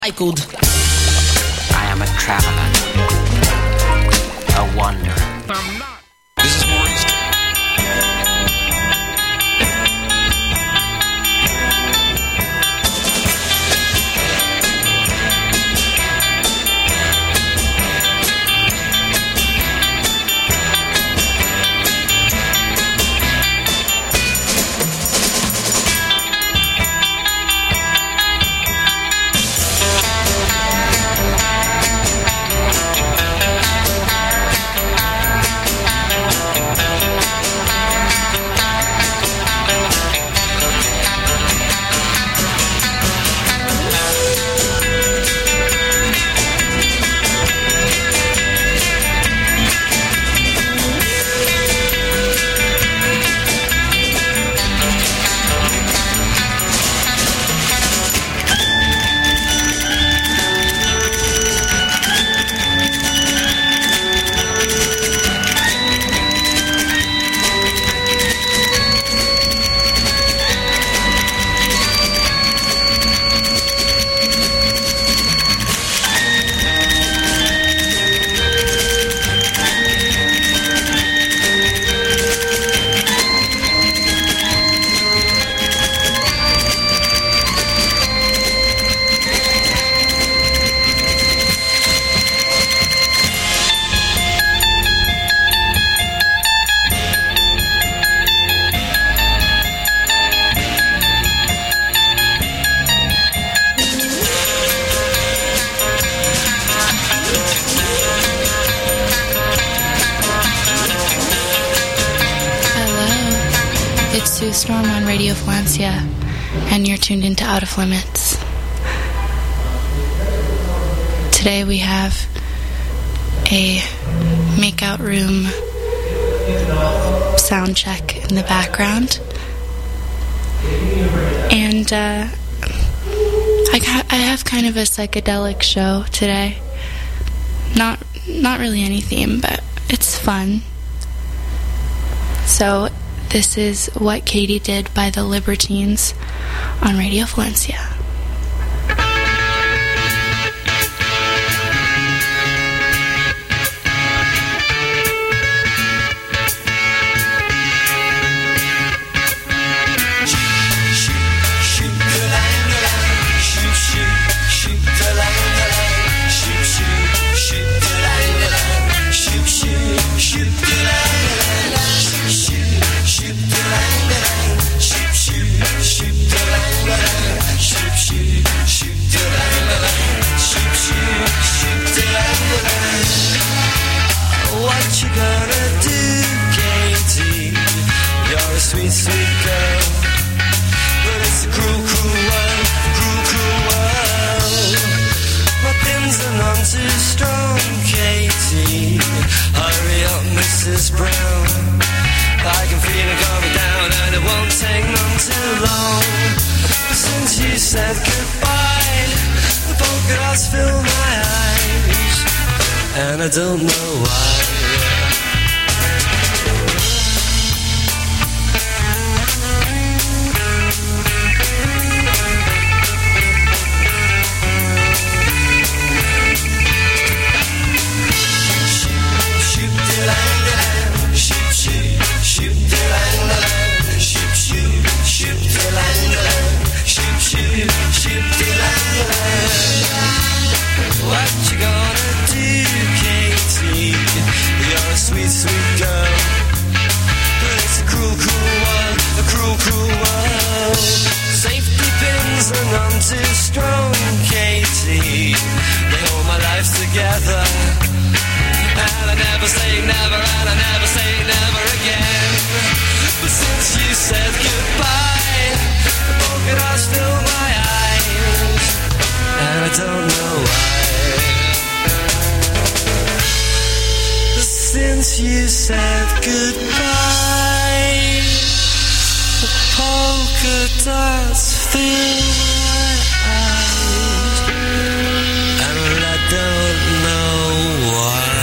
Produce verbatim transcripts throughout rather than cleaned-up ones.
Recycled. I am a traveler, a wanderer. I'm not. This is Maurice. Sue Storm on Radio Valencia, and you're tuned into Out of Limits. Today we have a makeout room sound check in the background, and uh, I, got, I have kind of a psychedelic show today. Not not really any theme, but it's fun. So this is What Katie Did by the Libertines on Radio Valencia. I don't know why. What you gonna do, Katie? You're a sweet, sweet girl, but it's a cruel, cruel world, a cruel, cruel world. Safety pins are none too strong, Katie. They hold my life together, and I never say never, and I never say never again. But since you said goodbye, the polka dots fill my eyes, and I don't know why. Since you said goodbye, the polka dots fill my eyes, and I don't know why.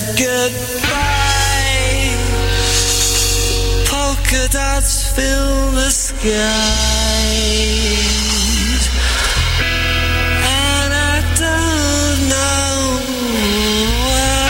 goodbye. Polka dots fill the skies, and I don't know why.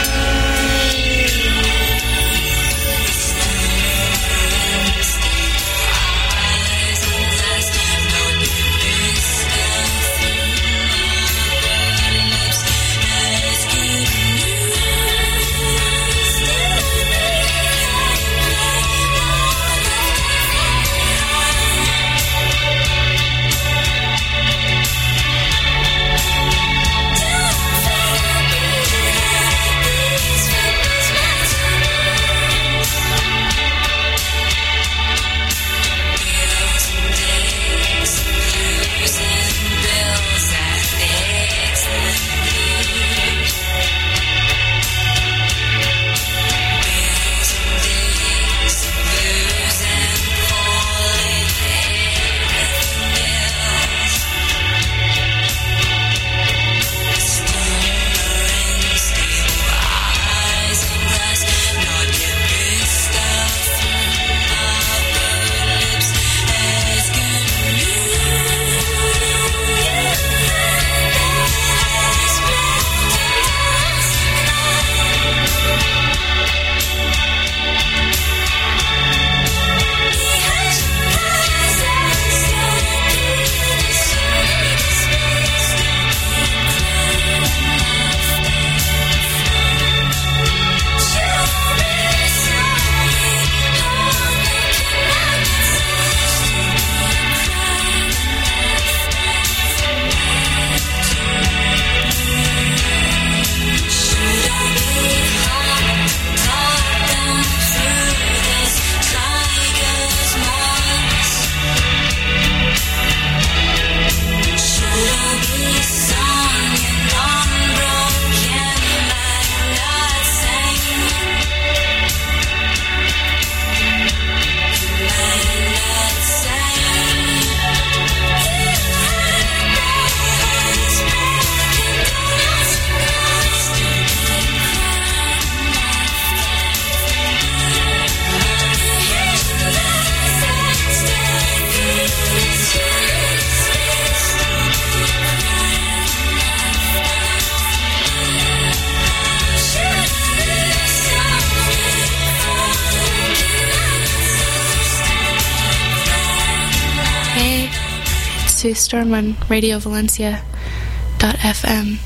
Sue Storm on Radio Valencia dot f m,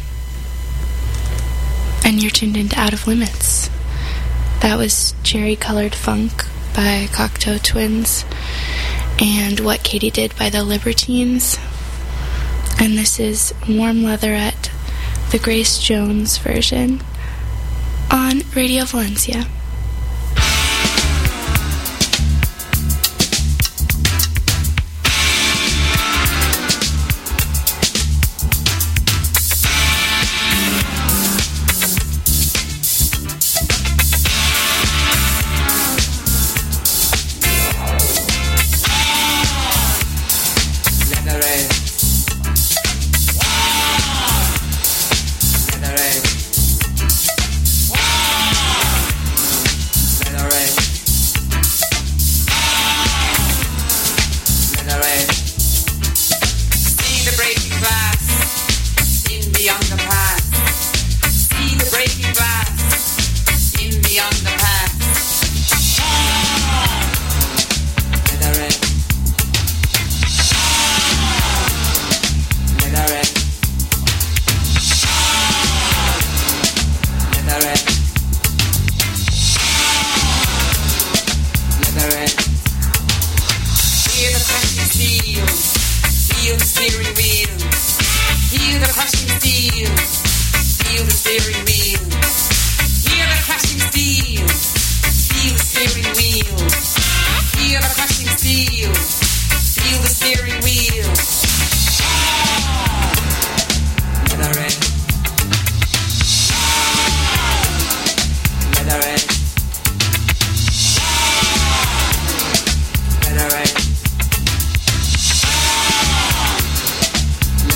and you're tuned into Out of Limits. That was Cherry Colored Funk by Cocteau Twins and What Katie Did by the Libertines. And this is Warm Leatherette, the Grace Jones version, on Radio Valencia.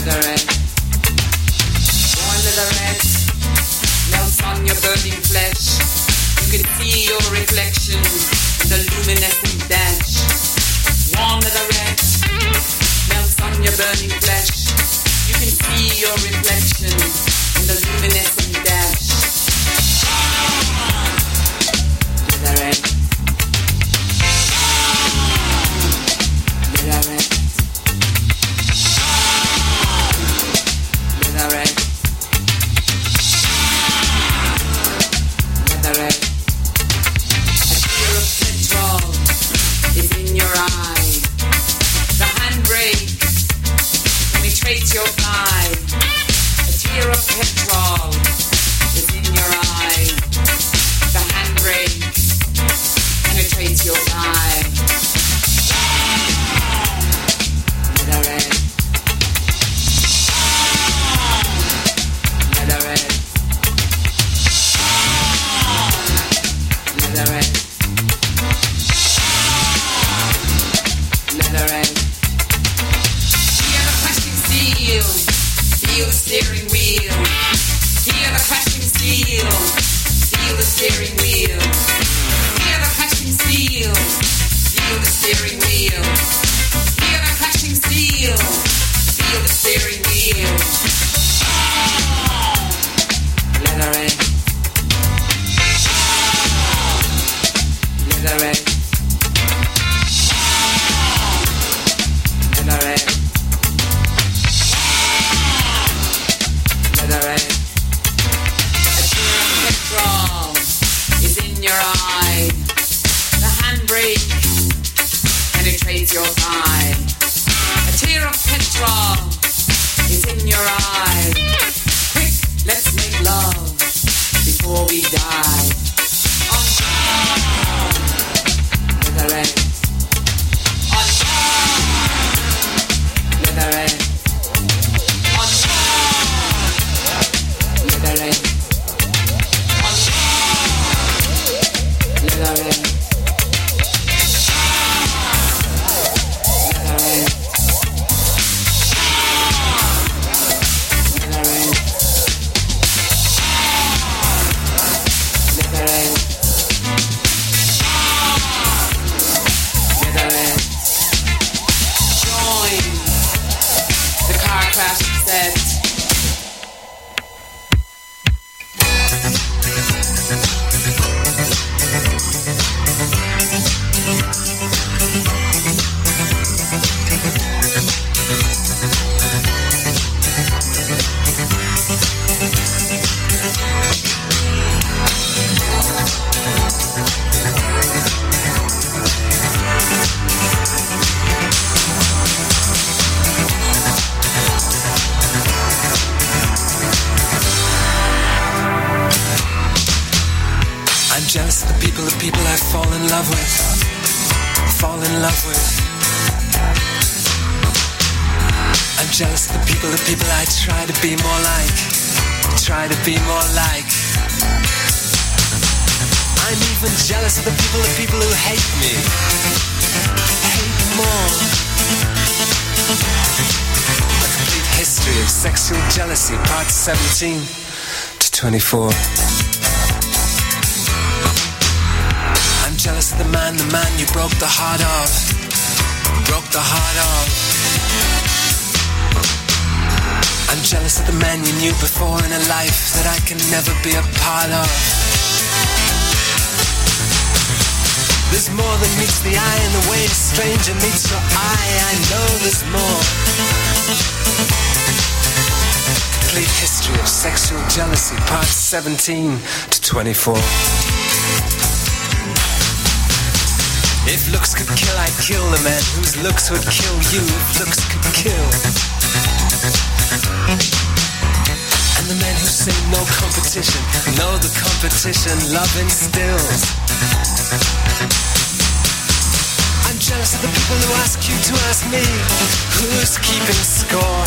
Flesh eye. The handbrake penetrates your thigh. A tear of petrol is in your eye. The handbrake penetrates your thigh. Leatherette. Leatherette. Leatherette. Leatherette. Hear the crashing steel. Feel the steering wheel. Hear the crashing steel. Feel the steering wheel. Hear the crashing steel. Feel the steering wheel. Hear the crashing steel. Feel the steering wheel. Leatherette. Leatherette. Leatherette. Leatherette. A tear of petrol is in your eye. The handbrake penetrates your thigh. A tear of petrol is in your eye. Quick, let's make love before we die. On Leatherette. On Leatherette. On Leatherette. On Leatherette. Leatherette. Jealous of the people, the people I fall in love with. Fall in love with. I'm jealous of the people, the people I try to be more like. Try to be more like. I'm even jealous of the people, the people who hate me. Hate more. A complete history of sexual jealousy, part seventeen to twenty-four. Jealous of the man, the man you broke the heart of. Broke the heart of. I'm jealous of the man you knew before in a life that I can never be a part of. There's more than meets the eye in the way a stranger meets your eye. I know there's more. Complete history of sexual jealousy, part seventeen to twenty-four. If looks could kill, I'd kill the man whose looks would kill you. If looks could kill. And the men who say no competition, know the competition love instills. I'm jealous of the people who ask you to ask me, who's keeping score?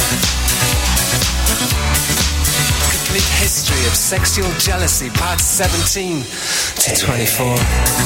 Complete history of sexual jealousy, part seventeen to twenty-four.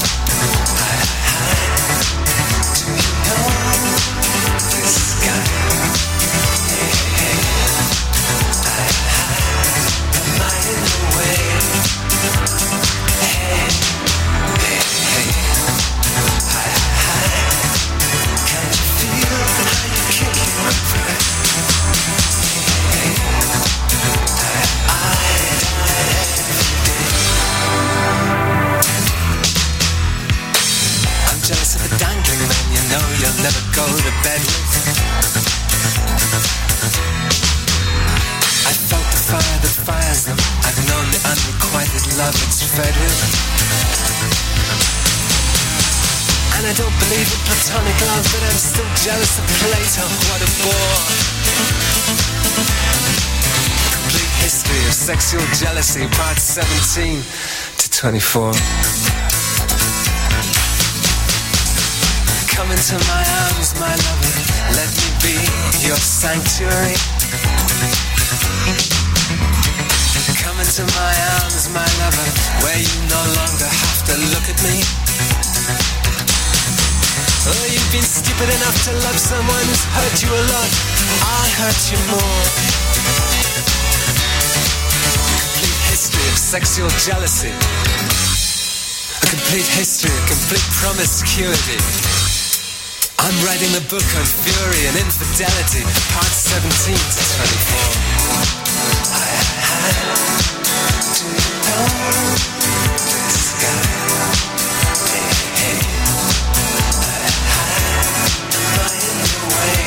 Never go to bed with. I felt the fire that fires them. I've known the unrequited love it's fed with. And I don't believe in platonic love, but I'm still jealous of Plato. What a bore. Complete history of sexual jealousy, part seventeen to twenty-four. Come into my arms, my lover, let me be your sanctuary. Come into my arms, my lover, where you no longer have to look at me. Oh, you've been stupid enough to love someone who's hurt you a lot. I'll hurt you more. Complete history of sexual jealousy. A complete history of complete promiscuity. I'm writing the book on fury and infidelity, part seventeen to twenty-four. I had to know this guy. Hey, hey. I had my inner way.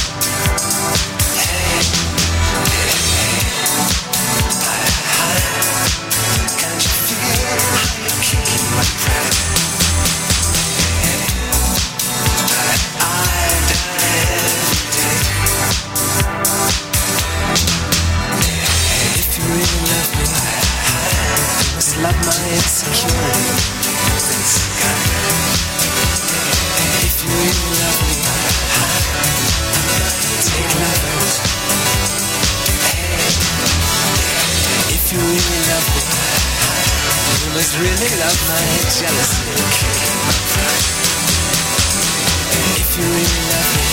Hey, hey, hey. I had. Can't you feel how you're kicking my pride? Love my insecurity. If you really love me, take lovers. If you really love me, you must really love my jealousy. If you really love me,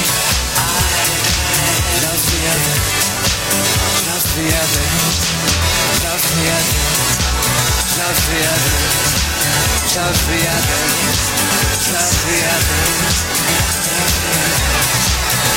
I love the others. Love the others. Love the others. Love the others, love the others, love the others, love the others.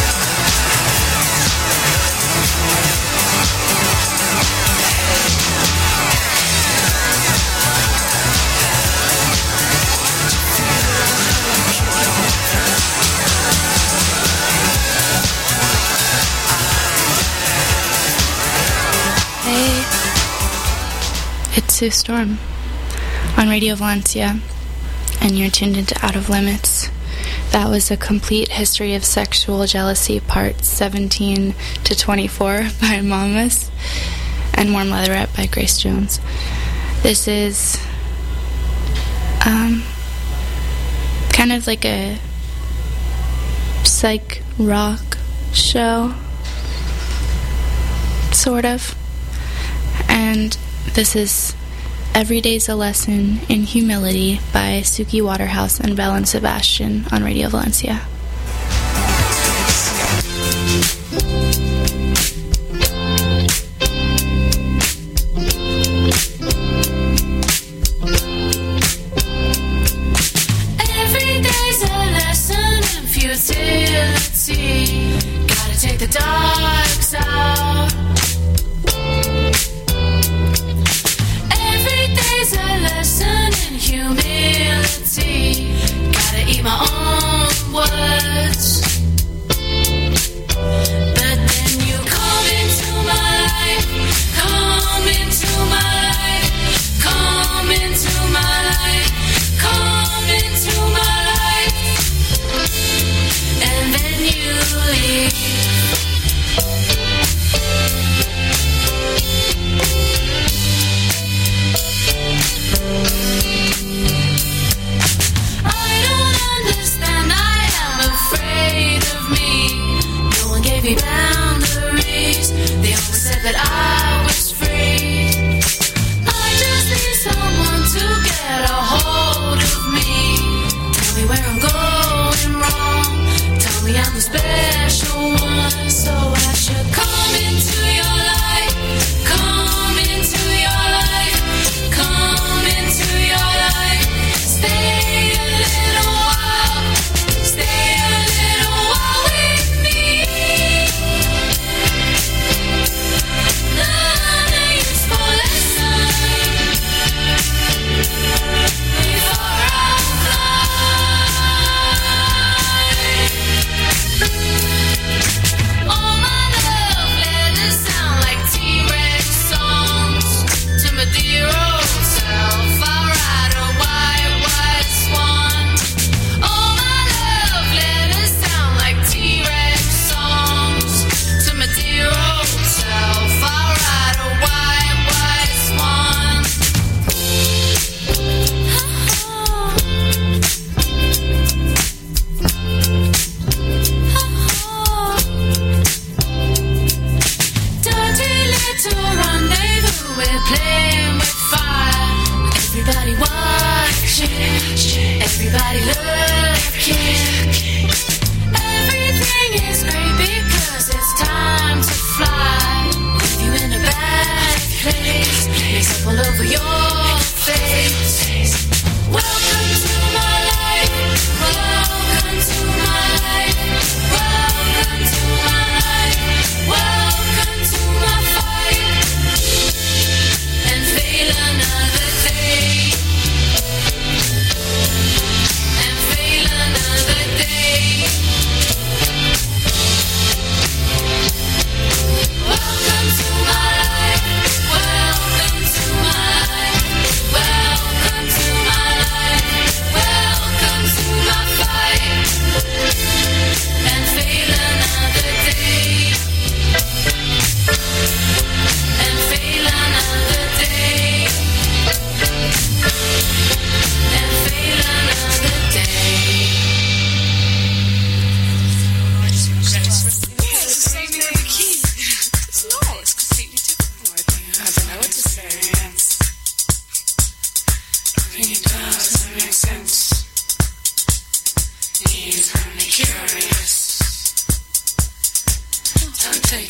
Hey, it's Sue Storm on Radio Valencia, and you're tuned into Out of Limits. That was A Complete History of Sexual Jealousy, part seventeen to twenty-four by Mamas, and Warm Leatherette by Grace Jones. This is um, kind of like a psych rock show, sort of. And this is Every Day's a Lesson in Humility by Suki Waterhouse and Belle and Sebastian on Radio Valencia. Every day's a lesson in futility. Gotta take the dogs out. Every day's a lesson in humility. Gotta eat my own words.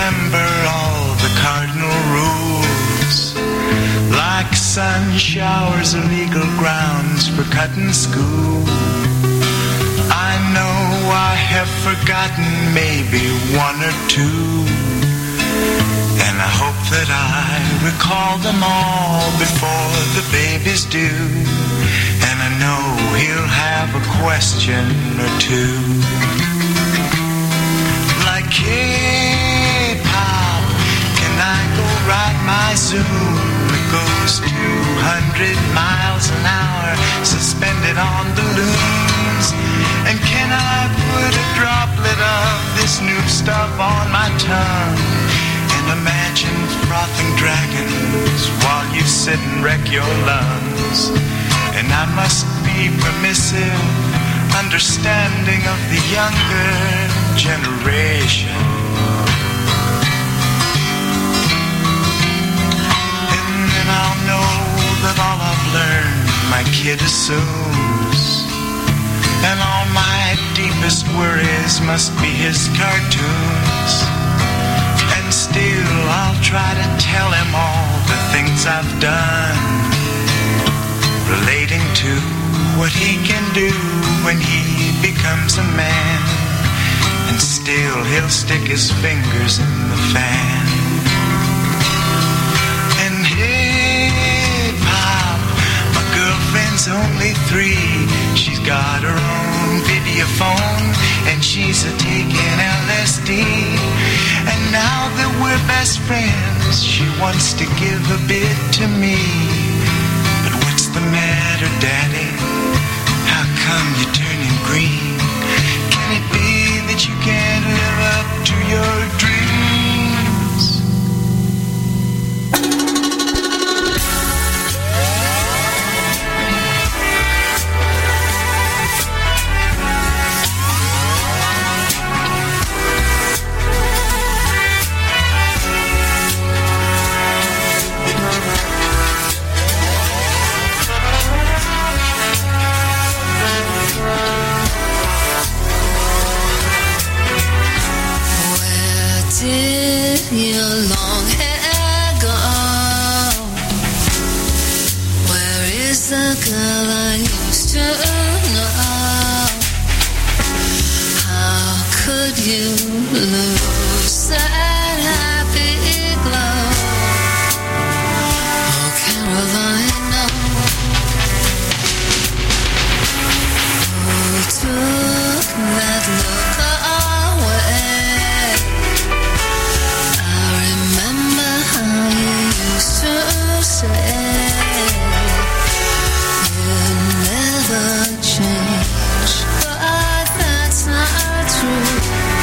remember all the cardinal rules, like sun showers are legal grounds for cutting school. I know I have forgotten maybe one or two, and I hope that I recall them all before the baby's due. And I know he'll have a question or two, like, hey, Pop, can I go ride my Zoom? It goes two hundred miles an hour, suspended on balloons. And can I put a droplet of this new stuff on my tongue? And imagine frothing dragons while you sit and wreck your lungs. And I must be permissive, understanding of the younger generation. And then I'll know that all I've learned my kid assumes, and all my deepest worries must be his cartoons. And still I'll try to tell him all the things I've done, relating to what he can do when he becomes a man. And still he'll stick his fingers in the fan. And hey, Pop, my girlfriend's only three. She's got her own videophone, and she's a taking L S D. And now that we're best friends, she wants to give a bit to me. But what's the matter, Daddy? How come you're turning green? Can it be that you can't live up to your dreams? Did your long hair go? Where is the girl I used to know? How could you lose that happy glow? Oh, Carolina, who took that look away? To say you never change, but that's not true.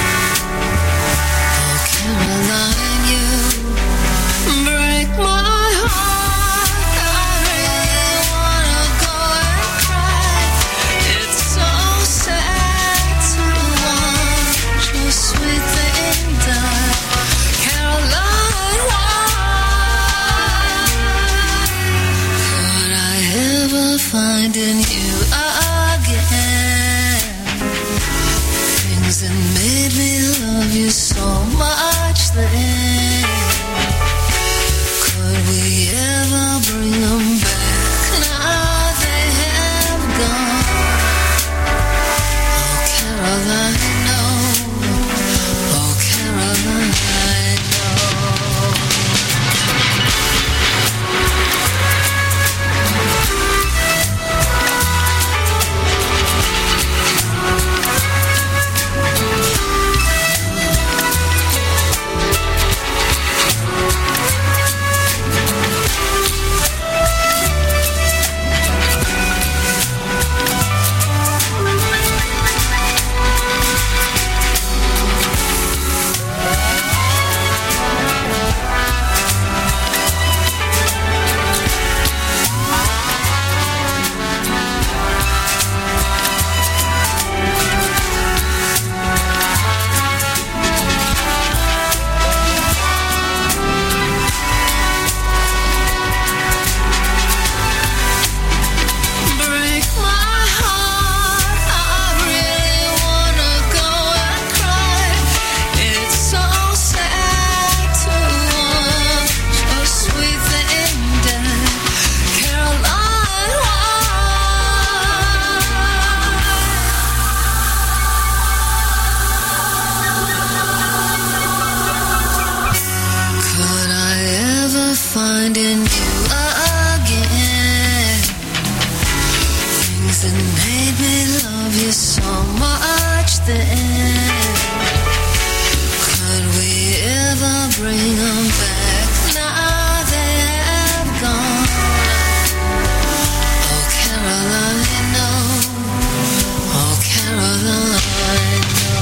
Oh, Caroline, you break my heart. I really wanna go and cry. It's so sad to watch your sweet thing die. Caroline, why? Finding you again, things that made me love you so much then. Could we ever bring them back? Now they have gone. Oh, Caroline, no. Oh, Caroline, no. Could we ever bring them back? Now they have gone. Oh, Caroline, no. Oh, Caroline, no.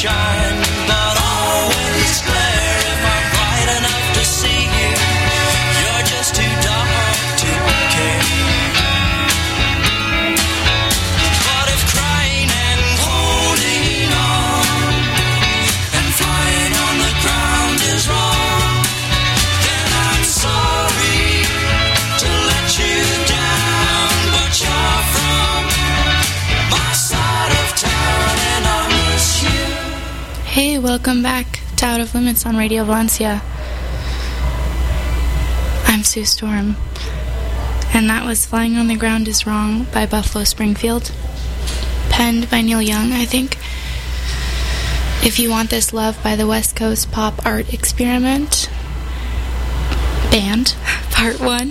shine, but always glare if I'm bright enough to see you. You're just too dark to care. But if crying and holding on and flying on the ground is wrong, then I'm sorry to let you down, but you're from my side of town and I miss you. Hey, welcome back to Out of Limits on Radio Valencia. I'm Sue Storm, and that was Flying on the Ground is Wrong by Buffalo Springfield, penned by Neil Young, I think. If You Want This Love by the West Coast Pop Art Experiment Band, Part one.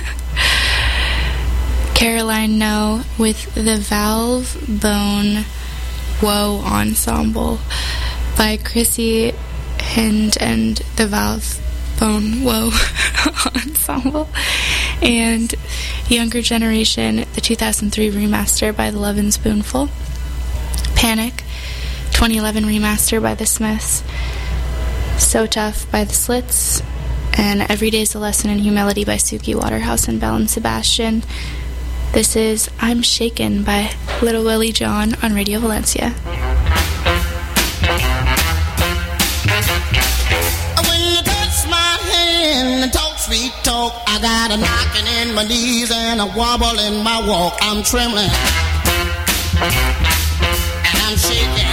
Caroline No with the Valve Bone Woe Ensemble by Chrissy Hind and the Valve Bone Woe Ensemble, and Younger Generation, the two thousand three remaster by the Lovin' Spoonful, Panic, twenty eleven remaster by the Smiths, So Tough by the Slits, and Every Day's a Lesson in Humility by Suki Waterhouse and Belle and Sebastian. This is I'm Shaken by Little Willie John on Radio Valencia. When you touch my hand and talk sweet talk, I got a knocking in my knees and a wobble in my walk. I'm trembling and I'm shaking.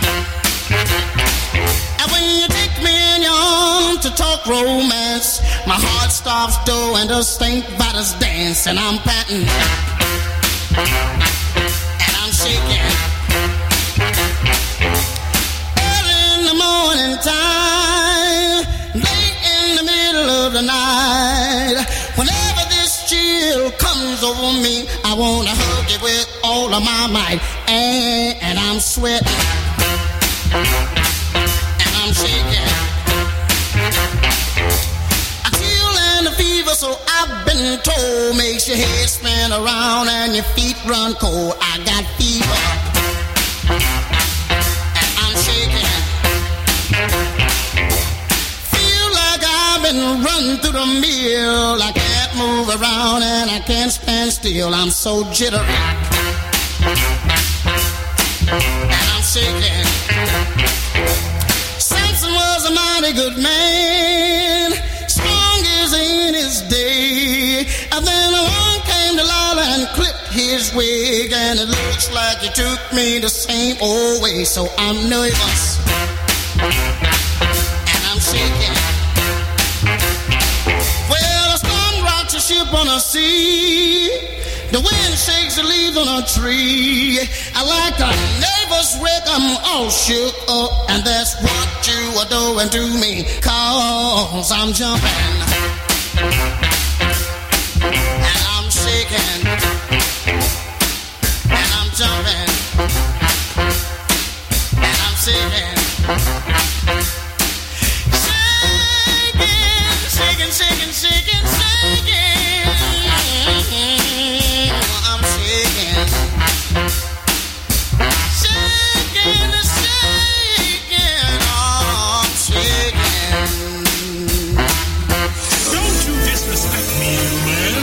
And when you take me in your arms to talk romance, my heart stops doing the stink bottles dance, and I'm panting and I'm shaking. Early in the morning time, late in the middle of the night, whenever this chill comes over me, I wanna hug you with all of my might, and, and I'm sweating and I'm shaking. I feel and the fever, so I've been told, makes your head spin around and your feet run cold. I got fever and I'm shaking. Feel like I've been running through the mill. I can't move around and I can't stand still. I'm so jittery and I'm shaking. Samson was a mighty good man, strong as in his day. And then along came Delilah and clipped his wig, and it looks like he took me the same old way. So I'm nervous and I'm shaking. Well, a storm rocks a ship on a sea, the wind shakes the leaves on a tree. I like a neighbor's wreck, I'm all shook up, and that's what you are doing to me, cause I'm jumping and I'm shaking and I'm jumping and I'm shaking. Shaking, shaking, shaking, shaking, shaking. I'm shaking. Shaking, shaking, oh, I'm shaking. Don't you disrespect me, you man.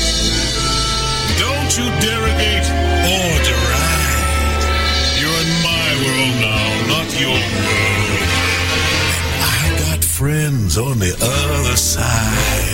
Don't you derogate or deride. You're in my world now, not your world. I got friends on the other side.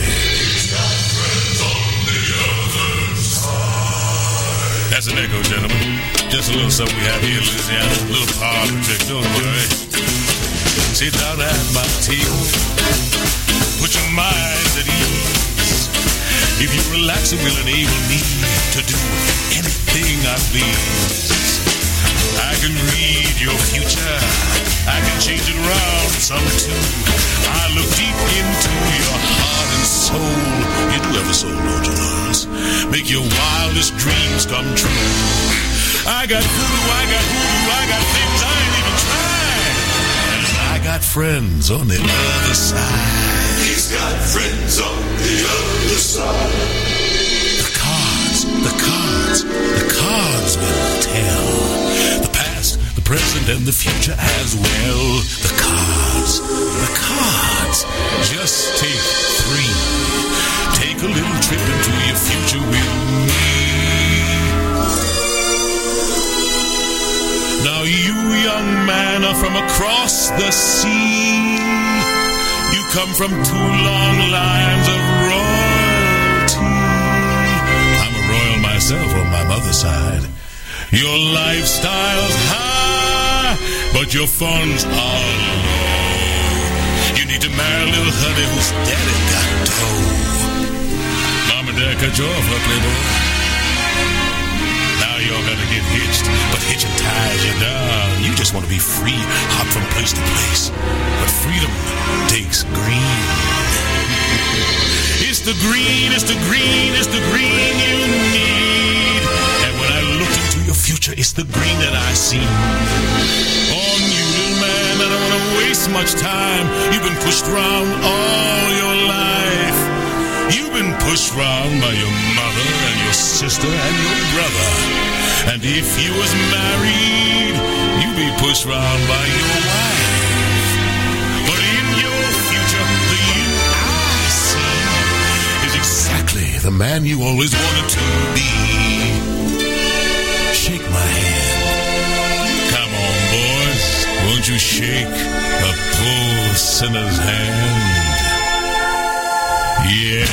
That's an echo, gentlemen. Just a little something we have here in Louisiana. A little politics, don't worry. Sit down at my table. Put your minds at ease. If you relax, it will enable me to do anything I please. I can read your future. I can change it around some too. I look deep into your heart and soul. You do have a soul, don't you, Lawrence? Make your wildest dreams come true. I got voodoo, I got voodoo, I got things I ain't even tried. And I got friends on the other side. He's got friends on the other side. The cards, the cards, the cards will tell. The past, the present, present and the future as well. The cards, the cards. Just take three. Take a little trip into your future with me. Now you, young man, are from across the sea. You come from two long lines of royalty. I'm a royal myself on my mother's side. Your lifestyle's high, but your funds are low. You need to marry a little honey whose daddy got dough. Mom and Dad cut you off, huh, playboy? Now you're gonna get hitched, but hitching ties you down. You just want to be free, hop from place to place. But freedom takes green. It's the green, it's the green, it's the green you need. And when I look into your future, it's the green that I see. On you, little man, I don't want to waste much time. You've been pushed around all your life. You've been pushed around by your mother and your sister and your brother. And if you was married, you'd be pushed around by your wife. But in your future, the you I see is exactly the man you always wanted to be. Shake my hand. Come on, boys. Won't you shake a poor sinner's hand? Yes.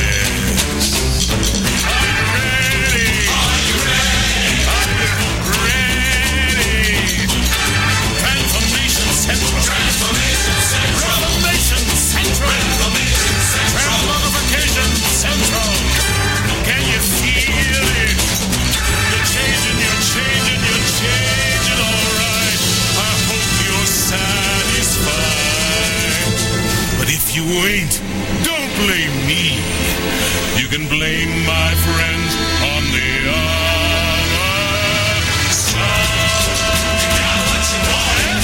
Are you ready? Are you ready? Are you ready? Transformation Central. Transformation Central. Transformation Central. Transformation Central. Transmogrification Central. Can you feel it? You're changing, you're changing, you're changing, all right. I hope you're satisfied. But if you ain't, don't blame me. You can blame my friends on the other side. You got what you wanted.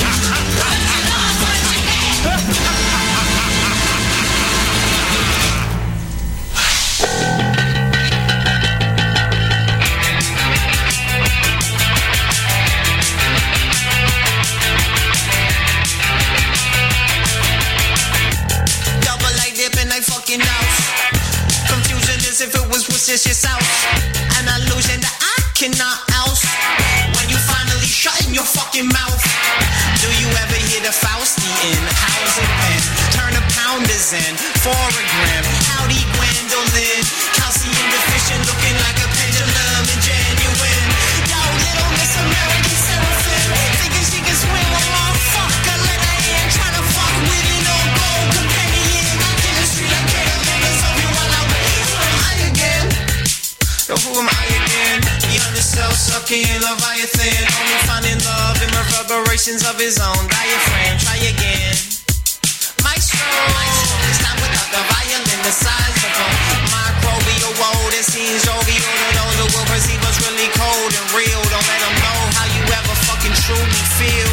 Fucking house. Confusion as if it was Worcestershire house. An illusion that I cannot oust. When you finally shut in your fucking mouth. Do you ever hear the Faustian housing pen? Turn a pounders in for a gram. Howdy Gwendolyn, calcium deficient, looking like a pendulum and genuine. Yo, little Miss American Seraphim, thinking she can swim a motherfucker. Let her in, trying to fuck with it or go companion. Yo, who am I again? Beyond the self-sucking Leviathan, only finding love in reverberations of his own diaphragm. Try again. Maestro, it's not without the violin, the size of a microbial woe that seems jovial to those who will perceive us really cold and real. Don't let them know how you ever fucking truly feel.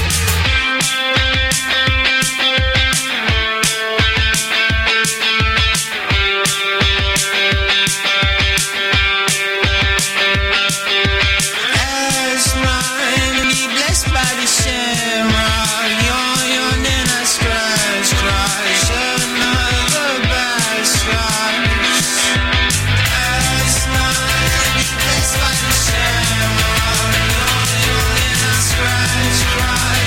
Scratch, scratch.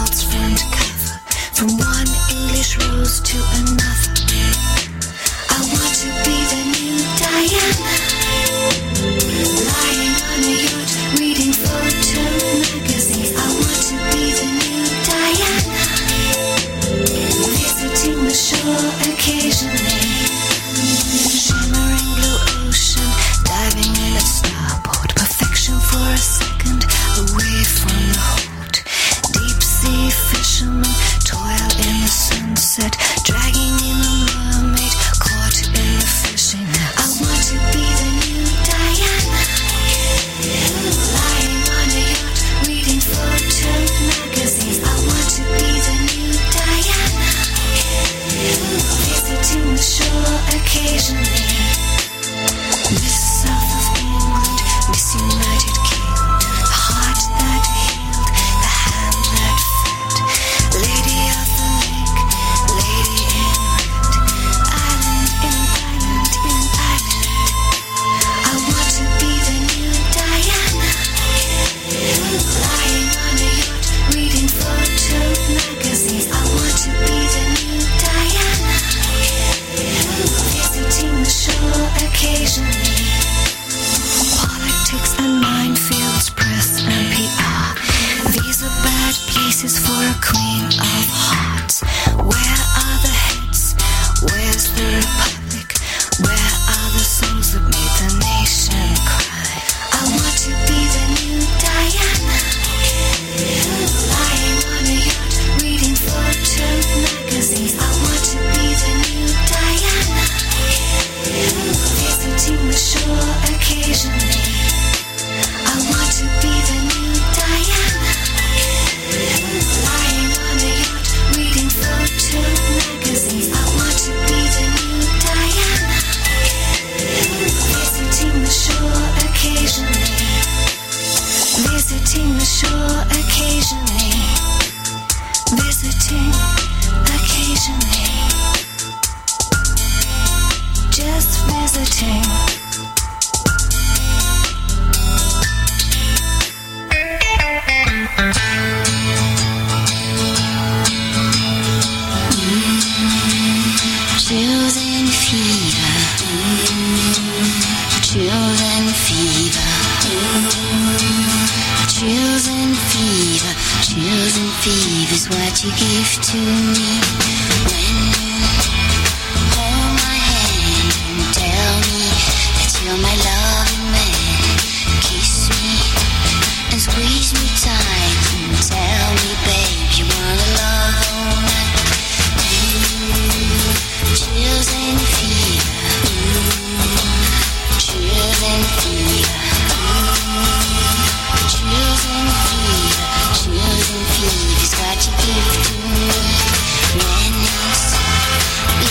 world's front cover, from one English rose to another. I want to be the new Diana, lying on a yacht, reading photo magazines. I want to be the new Diana, visiting the shore occasionally. Shimmering blue ocean, diving in at starboard, perfection for a second, away from the hold. Deep sea fishermen toil in the sunset, dragging in a mermaid caught in the fishing net. I want to be the new Diana, lying on a yacht, reading photo magazines. I want to be the new Diana, visiting the shore occasionally. Miss South of England, Miss United Kingdom, the heart that healed, the hand that fed, Lady of the Lake, Lady in Red, island in island in island. I want to be the new Diana, lying on a yacht, reading photo magazines. I want to be the new Diana, visiting the shore occasionally. Politics and minefields, press and P R, these are bad places for a queen of hearts. Where are the heads? Where's the republic? Where are the songs that made the nation cry? I want to be the new Diana, lying on a yacht, reading photo magazines. I want to be the new Diana, visiting the shore occasionally. I want to be the new Diana, lying on a yacht, reading photo magazines. I want to be the new Diana, visiting the shore occasionally. Visiting the shore occasionally. Visiting occasionally. Just visiting. Chills and fever, chills and fever, chills and fever, chills and fever is what you give to me when you hold my hand and tell me that you're my loving man. Kiss me and squeeze me tight and tell me, babe, you wanna love all night. Chills and fever, chills and fever, chills and fever, chills and fever is what you give to me when it's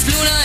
Blue